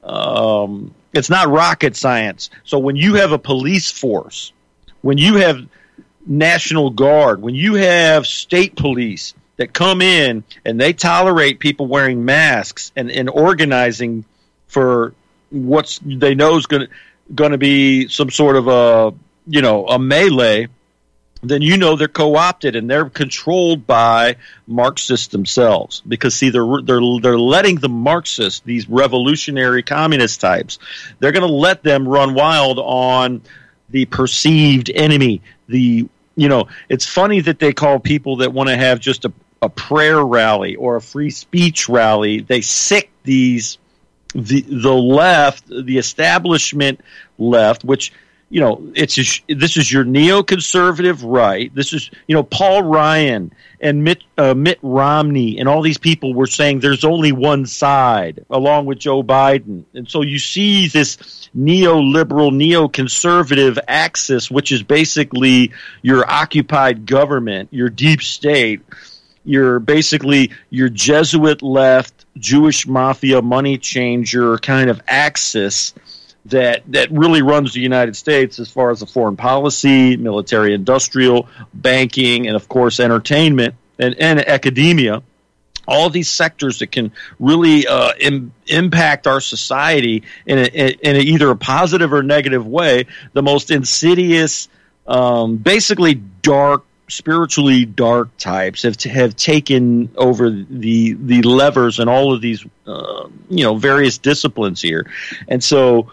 Um, It's not rocket science. So when you have a police force, when you have National Guard, when you have state police that come in and they tolerate people wearing masks and, and organizing for what's they know is going going to be some sort of a you know a melee, then you know they're co-opted and they're controlled by Marxists themselves. Because see, they're they're they're letting the Marxists, these revolutionary communist types, they're going to let them run wild on the perceived enemy. The you know, it's funny that they call people that want to have just a, a prayer rally or a free speech rally. They sick these the the left, the establishment left, which. You know, it's a, this is your neoconservative right. This is, you know, Paul Ryan and Mitt, uh, Mitt Romney and all these people were saying there's only one side, along with Joe Biden. And so you see this neoliberal, neoconservative axis, which is basically your occupied government, your deep state, your basically your Jesuit left, Jewish mafia money changer kind of axis. That that really runs the United States as far as the foreign policy, military, industrial, banking, and of course entertainment and, and academia. All these sectors that can really uh, im- impact our society in, a, in a either a positive or negative way. The most insidious um, basically dark, spiritually dark types have have taken over the the levers in all of these uh, you know various disciplines here, and so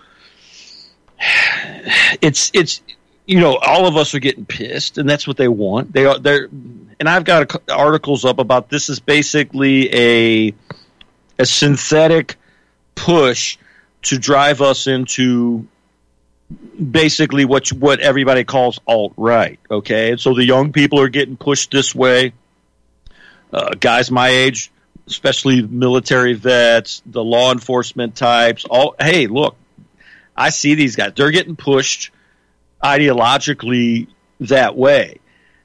it's it's you know all of us are getting pissed, and that's what they want. They are they're and I've got a, articles up about this is basically a a synthetic push to drive us into basically what you, what everybody calls alt-right, okay? And so the young people are getting pushed this way. Uh, guys my age, especially military vets, the law enforcement types, all, hey, look, I see these guys. They're getting pushed ideologically that way.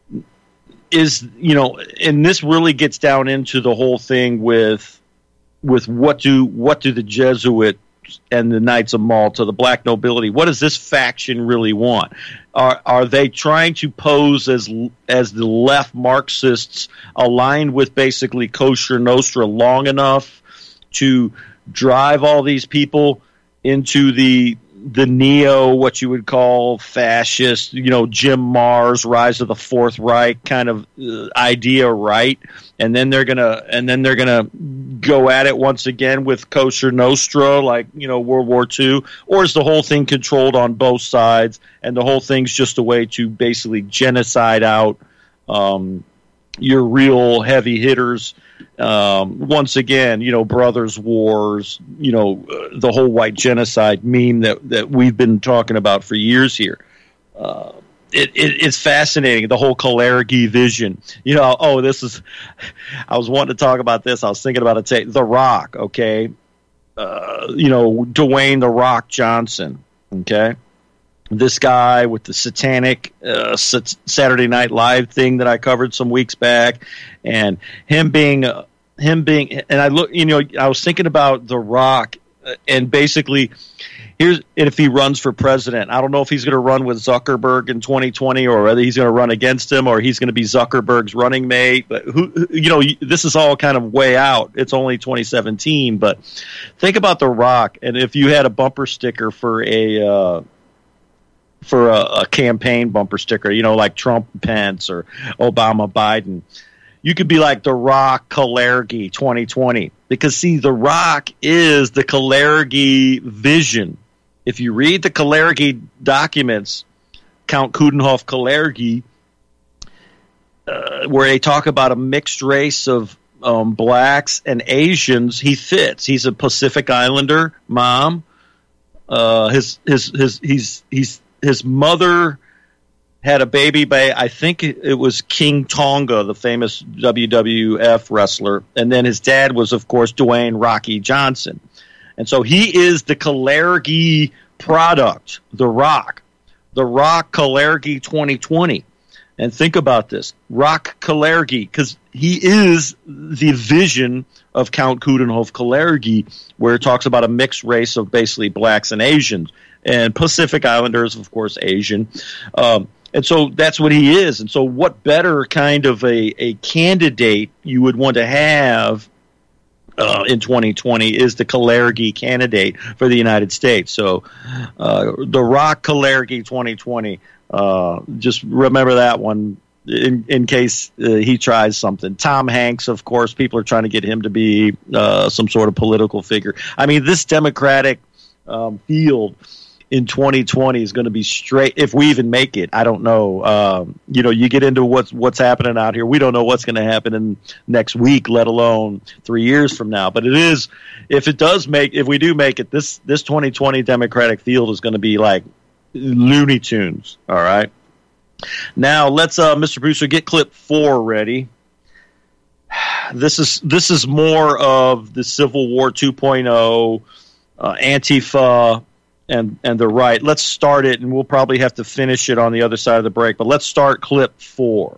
Is, you know, and this really gets down into the whole thing with with what do what do the Jesuit and the Knights of Malta, the black nobility, what does this faction really want? Are are they trying to pose as as the left Marxists aligned with basically Kosher Nostra long enough to drive all these people into the the neo, what you would call fascist, you know, Jim Mars, Rise of the Fourth Reich kind of uh, idea, right? And then they're gonna, and then they're gonna go at it once again with Kosher Nostra, like you know World War Two, or is the whole thing controlled on both sides, and the whole thing's just a way to basically genocide out um, your real heavy hitters? Um, once again, you know, brothers' wars, you know, uh, the whole white genocide meme that, that we've been talking about for years here. Uh, it, it, it's fascinating, the whole Kalergi vision. You know, oh, this is, I was wanting to talk about this. I was thinking about it today. The Rock, okay? Uh, you know, Dwayne The Rock Johnson, okay? This guy with the satanic uh, Saturday Night Live thing that I covered some weeks back, and him being, uh, him being, and I look, you know, I was thinking about The Rock, uh, and basically, here's if he runs for president. I don't know if he's going to run with Zuckerberg in twenty twenty, or whether he's going to run against him, or he's going to be Zuckerberg's running mate. But who, you know, this is all kind of way out. It's only twenty seventeen, but think about The Rock, and if you had a bumper sticker for a. Uh, for a, a campaign bumper sticker, you know, like Trump Pence or Obama Biden. You could be like The Rock Kalergi twenty twenty. Because, see, The Rock is the Kalergi vision. If you read the Kalergi documents, Count Coudenhove Kalergi, uh, where they talk about a mixed race of um, blacks and Asians, he fits. He's a Pacific Islander mom. Uh, his his his he's he's His mother had a baby by, I think it was King Tonga, the famous W W F wrestler. And then his dad was, of course, Dwayne Rocky Johnson. And so he is the Kalergi product, The Rock. The Rock Kalergi twenty twenty. And think about this. Rock Kalergi, because he is the vision of Count Coudenhove Kalergi, where it talks about a mixed race of basically blacks and Asians. And Pacific Islanders, of course, Asian. Um, and so that's what he is. And so what better kind of a, a candidate you would want to have uh, in twenty twenty is the Kalergi candidate for the United States. So uh, The Rock Kalergi twenty twenty, uh, just remember that one in, in case uh, he tries something. Tom Hanks, of course, people are trying to get him to be uh, some sort of political figure. I mean, this Democratic um, field in twenty twenty is going to be straight. If we even make it, I don't know. Um, you know, you get into what's what's happening out here. We don't know what's going to happen in next week, let alone three years from now. But it is, if it does make, if we do make it, this this twenty twenty Democratic field is going to be like Looney Tunes. All right. Now let's, uh, Mister Brewster, get clip four ready. This is this is more of the Civil War two point oh, uh, Antifa. And and the right. Let's start it, and we'll probably have to finish it on the other side of the break. But let's start clip four.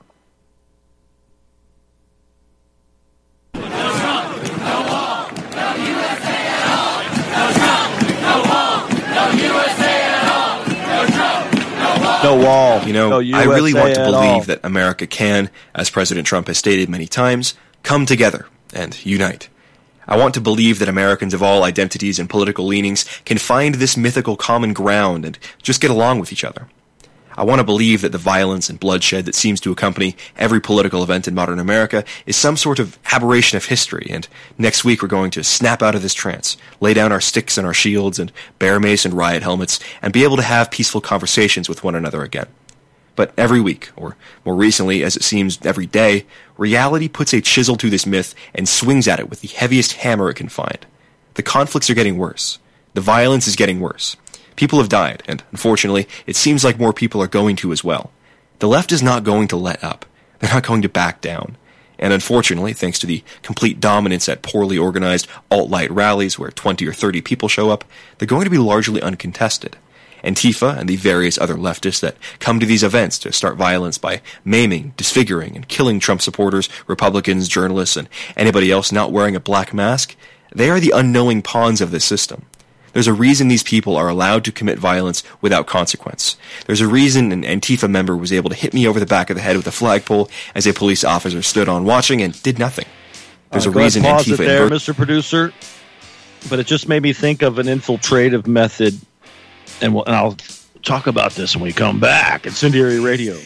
No Trump, no wall, no U S A at all. No Trump, no wall, no U S A at all. No Trump, no wall. No wall. You know, no I really want to believe all. that America can, as President Trump has stated many times, come together and unite. I want to believe that Americans of all identities and political leanings can find this mythical common ground and just get along with each other. I want to believe that the violence and bloodshed that seems to accompany every political event in modern America is some sort of aberration of history, and next week we're going to snap out of this trance, lay down our sticks and our shields and bear mace and riot helmets, and be able to have peaceful conversations with one another again. But every week, or more recently, as it seems every day, reality puts a chisel to this myth and swings at it with the heaviest hammer it can find. The conflicts are getting worse. The violence is getting worse. People have died, and unfortunately, it seems like more people are going to as well. The left is not going to let up. They're not going to back down. And unfortunately, thanks to the complete dominance at poorly organized alt-right rallies where twenty or thirty people show up, they're going to be largely uncontested. Antifa and the various other leftists that come to these events to start violence by maiming, disfiguring, and killing Trump supporters, Republicans, journalists, and anybody else not wearing a black mask, they are the unknowing pawns of this system. There's a reason these people are allowed to commit violence without consequence. There's a reason an Antifa member was able to hit me over the back of the head with a flagpole as a police officer stood on watching and did nothing. There's uh, a reason pause Antifa... It there, Mister Producer, but it just made me think of an infiltrative method, and, we'll, and I'll talk about this when we come back. Incendiary Radio.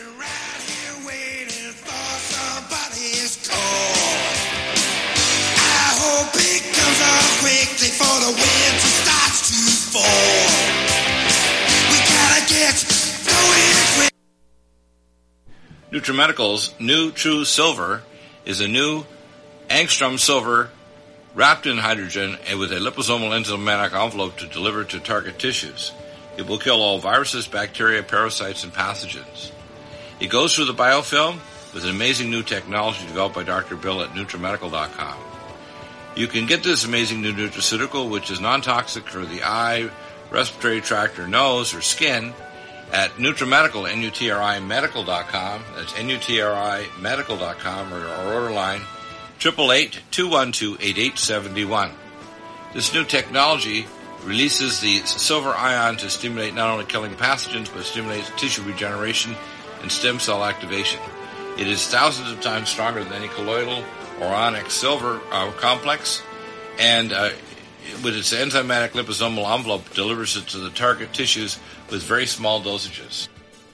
NutriMedical's new True Silver is a new angstrom silver wrapped in hydrogen and with a liposomal enzymatic envelope to deliver to target tissues. It will kill all viruses, bacteria, parasites, and pathogens. It goes through the biofilm with an amazing new technology developed by Doctor Bill at NutriMedical dot com. You can get this amazing new nutraceutical, which is non-toxic for the eye, respiratory tract, or nose, or skin, at NutriMedical, N U T R I Medical dot com. That's N U T R I Medical dot com, or our order line, eight eight eight, two one two, eight eight seven one. This new technology releases the silver ion to stimulate not only killing pathogens, but stimulates tissue regeneration and stem cell activation. It is thousands of times stronger than any colloidal or onyx silver uh, complex, and uh, with its enzymatic liposomal envelope, delivers it to the target tissues with very small dosages.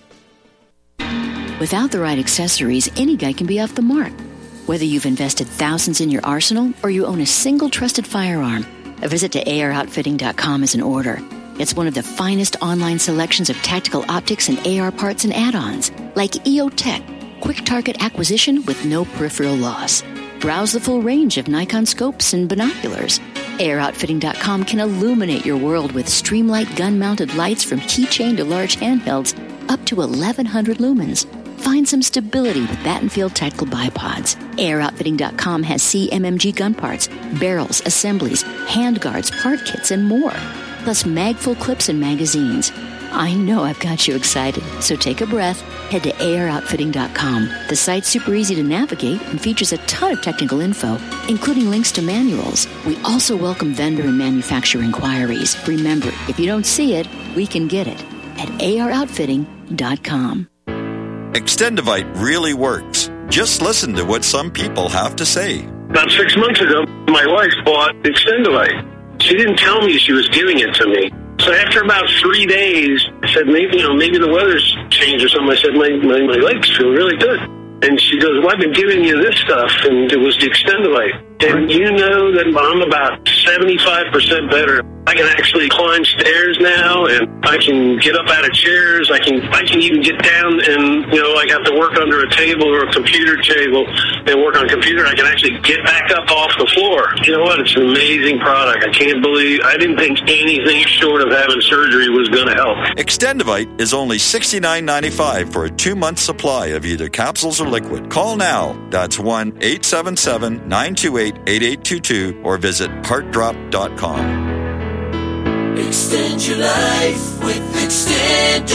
Without the right accessories, any guy can be off the mark. Whether you've invested thousands in your arsenal or you own a single trusted firearm, a visit to A R outfitting dot com is in order. It's one of the finest online selections of tactical optics and A R parts and add-ons, like E O Tech, quick target acquisition with no peripheral loss. Browse the full range of Nikon scopes and binoculars. A R outfitting dot com can illuminate your world with Streamlight gun-mounted lights from keychain to large handhelds up to eleven hundred lumens. Find some stability with Battenfield Tactical Bipods. A R outfitting dot com has C M M G gun parts, barrels, assemblies, handguards, part kits, and more. Plus magful clips and magazines. I know I've got you excited, so take a breath. Head to A R outfitting dot com. The site's super easy to navigate and features a ton of technical info, including links to manuals. We also welcome vendor and manufacturer inquiries. Remember, if you don't see it, we can get it at A R outfitting dot com. Extendivite really works. Just listen to what some people have to say. About six months ago, my wife bought Extendivite. She didn't tell me she was giving it to me. So after about three days, I said, maybe, you know, maybe the weather's changed or something. I said, my, my, my legs feel really good. And she goes, well, I've been giving you this stuff, and it was the Extendivite. And you know that I'm about seventy-five percent better. I can actually climb stairs now, and I can get up out of chairs. I can I can even get down and, you know, like have to work under a table or a computer table and work on a computer. I can actually get back up off the floor. You know what? It's an amazing product. I can't believe, I didn't think anything short of having surgery was going to help. Extendivite is only sixty-nine ninety-five for a two-month supply of either capsules or liquid. Call now. That's one eight seven seven, nine two eight, eight eight two two or visit heart drop dot com. Extend your life with Extendovite.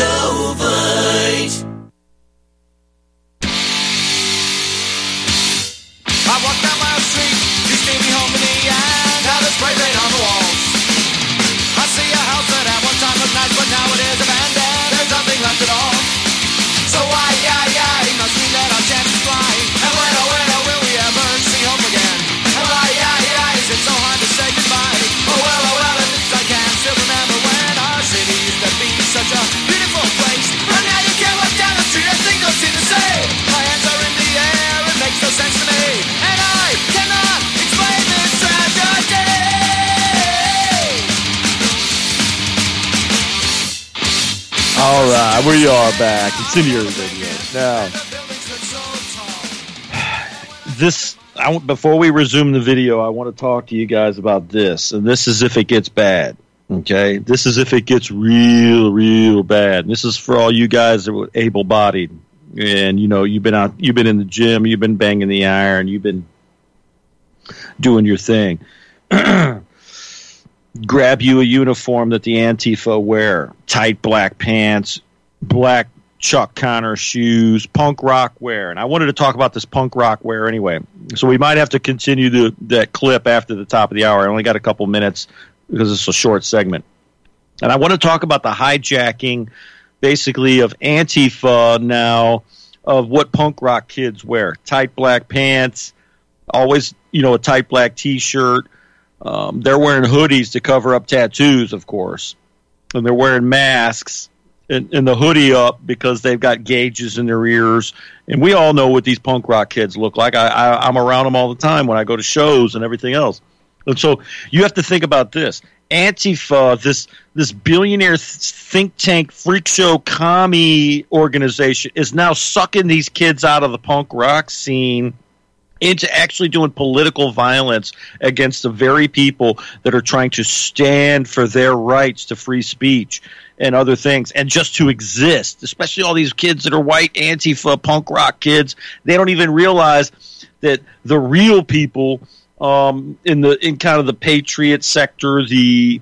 I walk down my street, you see me home in the end, how the spray paint on the walls. I see a house that at one time looked nice, but now it is abandoned. There's nothing left at all. So why, yeah, yeah, he must mean that our chances fly. And when, oh, when, oh, will we ever see home again? And why, yeah, yeah, is it so hard to say goodbye? Oh, well, oh, well, at least I can still remember when our city used to be such a beautiful place. And now All right, we are back. Incendiary Radio. Now, this I, before we resume the video, I want to talk to you guys about this, and this is if it gets bad. Okay, this is if it gets real, real bad. And this is for all you guys that were able-bodied, and you know you've been out, you've been in the gym, you've been banging the iron, you've been doing your thing. Grab you a uniform that the Antifa wear, tight black pants, black Chuck Connor shoes, punk rock wear. And I wanted to talk about this punk rock wear anyway. So we might have to continue the, that clip after the top of the hour. I only got a couple minutes because it's a short segment. And I want to talk about the hijacking, basically, of Antifa now, of what punk rock kids wear. Tight black pants, always, you know, a tight black T-shirt. Um, they're wearing hoodies to cover up tattoos, of course. And they're wearing masks and, and the hoodie up because they've got gauges in their ears. And we all know what these punk rock kids look like. I, I, I'm around them all the time when I go to shows and everything else. And so you have to think about this. Antifa, this this billionaire think tank, freak show, commie organization, is now sucking these kids out of the punk rock scene into actually doing political violence against the very people that are trying to stand for their rights to free speech and other things, and just to exist, especially all these kids that are white Antifa punk rock kids. They don't even realize that the real people um, in the in kind of the patriot sector, the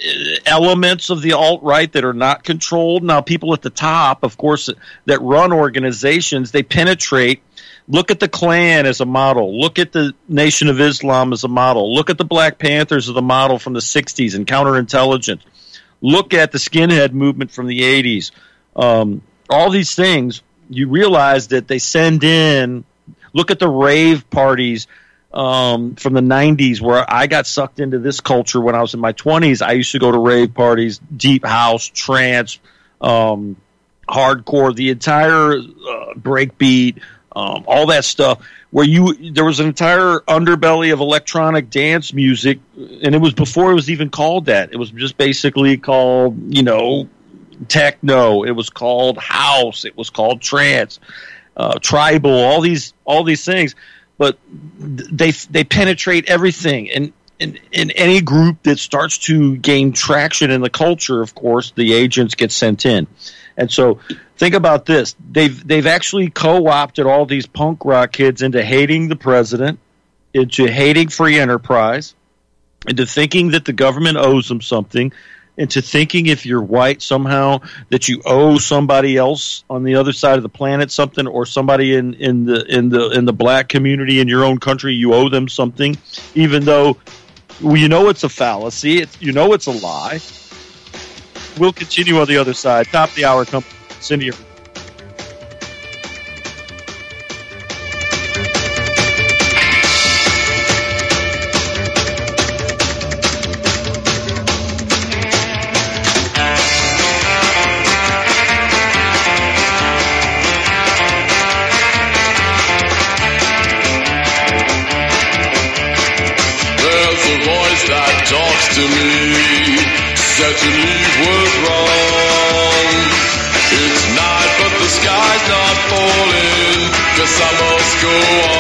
elements of the alt-right that are not controlled. Now, people at the top, of course, that run organizations, they penetrate. Look at the Klan as a model. Look at the Nation of Islam as a model. Look at the Black Panthers as a model from the sixties and counterintelligence. Look at the skinhead movement from the eighties. Um, all these things, you realize that they send in. Look at the rave parties um, from the nineties where I got sucked into this culture when I was in my twenties. I used to go to rave parties, deep house, trance, um, hardcore, the entire uh, breakbeat, Um, all that stuff, where you there was an entire underbelly of electronic dance music, and it was before it was even called that. It was just basically called, you know, techno. It was called house. It was called trance, uh, tribal. All these all these things, but they they penetrate everything. And in, in any group that starts to gain traction in the culture, of course, the agents get sent in. And so think about this. They've they've actually co-opted all these punk rock kids into hating the president, into hating free enterprise, into thinking that the government owes them something, into thinking if you're white somehow that you owe somebody else on the other side of the planet something, or somebody in, in the in the in the black community in your own country, you owe them something, even though well, you know it's a fallacy, it's, you know it's a lie. We'll continue on the other side. Top of the hour, come Cindy. There's a voice that talks to me, said to leave was wrong. It's night but the sky's not falling, guess I must go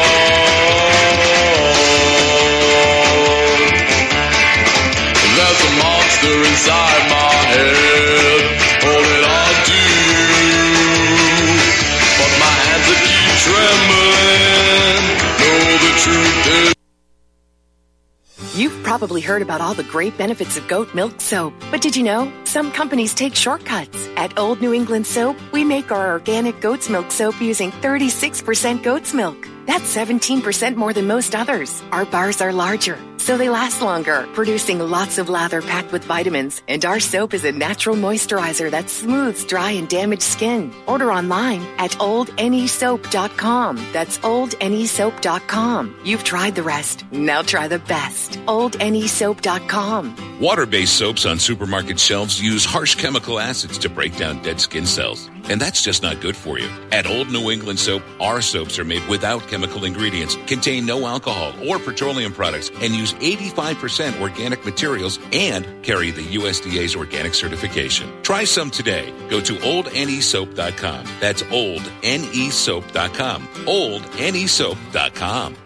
on. There's a monster inside my head, holding on to you, but my hands are keep trembling. No, the truth is, you've probably heard about all the great benefits of goat milk soap, but did you know some companies take shortcuts? At Old New England Soap, we make our organic goat's milk soap using thirty-six percent goat's milk. That's seventeen percent more than most others. Our bars are larger, so they last longer, producing lots of lather packed with vitamins. And our soap is a natural moisturizer that smooths dry and damaged skin. Order online at old n e soap dot com. That's old n e soap dot com. You've tried the rest. Now try the best. old n e soap dot com. Water-based soaps on supermarket shelves use harsh chemical acids to break down dead skin cells. and that's just not good for you. At Old New England Soap, our soaps are made without chemical ingredients, contain no alcohol or petroleum products, and use eighty-five percent organic materials and carry the U S D A's organic certification. Try some today. Go to old n e soap dot com. That's old n e soap dot com. old n e soap dot com.